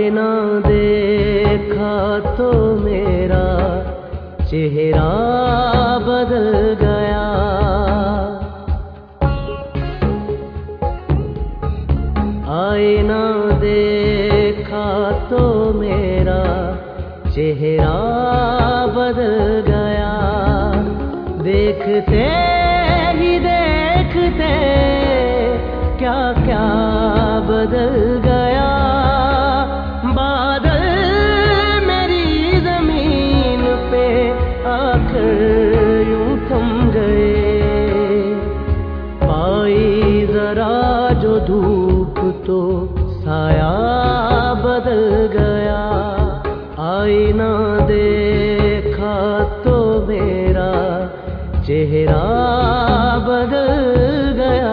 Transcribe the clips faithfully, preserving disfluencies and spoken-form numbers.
आईना देखा तो मेरा चेहरा बदल गया। आईना देखा तो मेरा चेहरा बदल गया। देखते ही देखते क्या क्या बदल गया। बादल मेरी जमीन पे आकर यूं थम गए। पाई जरा जो धूप तो साया बदल गया। आईना देखा तो मेरा चेहरा बदल गया।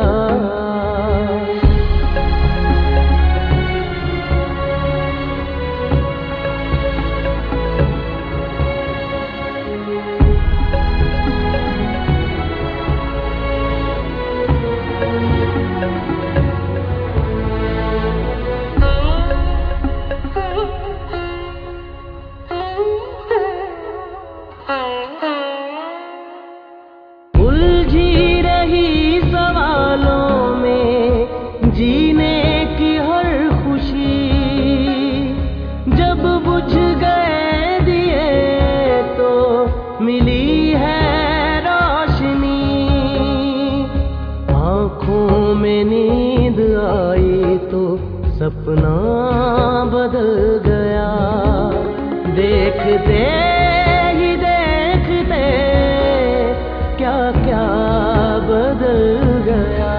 उलझी रही सवालों में जीने की हर खुशी। जब बुझ गए दिए तो मिली है रोशनी। आँखों में नींद आई तो सपना बदल गया। देखते ही देखते क्या क्या बदल गया।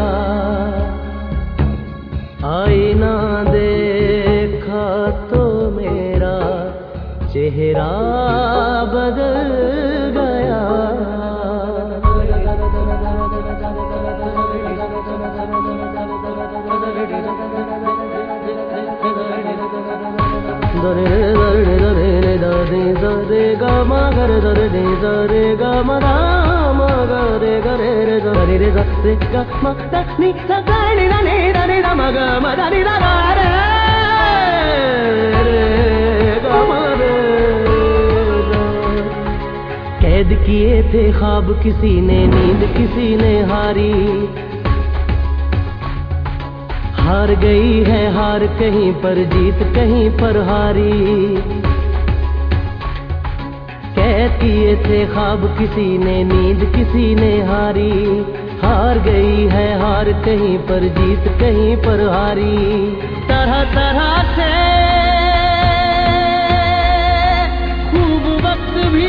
आईना देखा तो मेरा चेहरा बदल गया। दरे दरे दरे दरे दरे गा मा गा रे दरे दरे गा मा गा मा गा रे गा रे रे दरे रे दरे गा मा दा नी दा गा नी दा नी दा नी दा मा गा मा दा नी दा गा रे रे गा मा रे। कैद किए थे ख्वाब किसी ने, नींद किसी ने हारी। हार गई है हार कहीं पर, जीत कहीं पर हारी। कैद किए थे ख्वाब किसी ने, नींद किसी ने हारी। हार गई है हार कहीं पर, जीत कहीं पर हारी। तरह तरह से खूब वक्त भी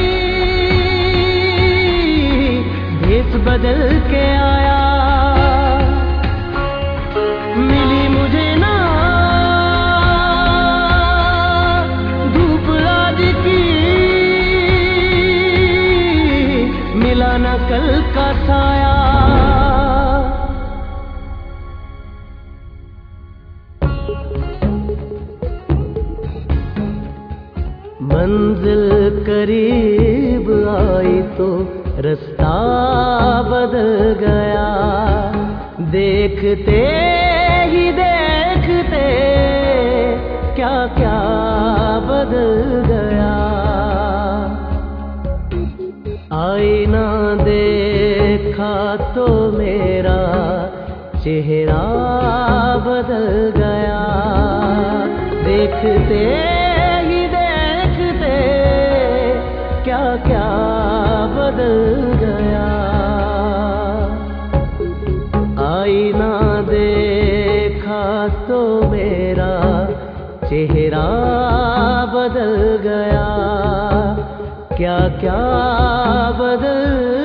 भेष बदल के आया। मिली मुझे ना धूप आज की, मिला ना कल का साया। मंजिल करीब आई तो रास्ता बदल गया। देखते ही देखते क्या क्या बदल गया। आईना देखा तो मेरा चेहरा बदल गया। देखते ही देखते क्या क्या बदल गया। आईना देखा तो मेरा चेहरा बदल गया। क्या क्या बदल